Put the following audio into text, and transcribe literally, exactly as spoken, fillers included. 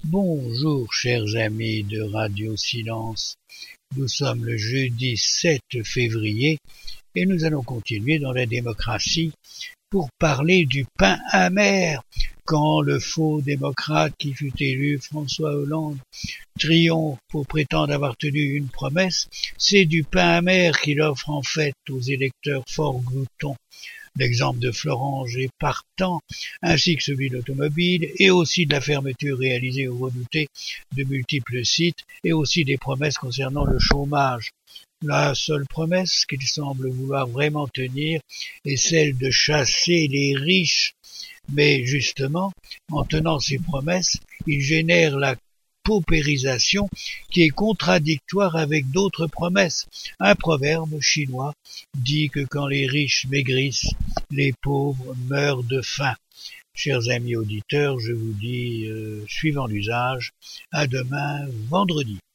Bonjour chers amis de Radio Silence, nous sommes le jeudi sept février et nous allons continuer dans la démocratie pour parler du pain amer quand le faux démocrate qui fut élu, François Hollande, triomphe pour prétendre avoir tenu une promesse. C'est du pain amer qu'il offre en fait aux électeurs fort gloutons. L'exemple de Florange est partant, ainsi que celui de l'automobile, et aussi de la fermeture réalisée au redouté de multiples sites, et aussi des promesses concernant le chômage. La seule promesse qu'il semble vouloir vraiment tenir est celle de chasser les riches. Mais justement, en tenant ces promesses, il génère la paupérisation qui est contradictoire avec d'autres promesses. Un proverbe chinois dit que quand les riches maigrissent, les pauvres meurent de faim. Chers amis auditeurs, je vous dis, euh, suivant l'usage, à demain vendredi.